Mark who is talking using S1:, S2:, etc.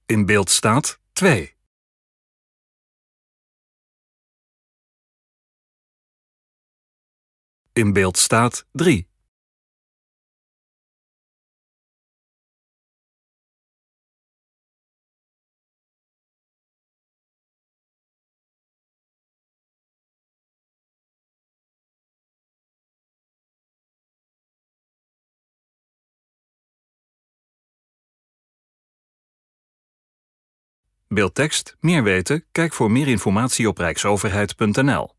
S1: In beeld staat 2. In beeld staat 3. Beeldtekst, meer weten? Kijk voor meer informatie op rijksoverheid.nl.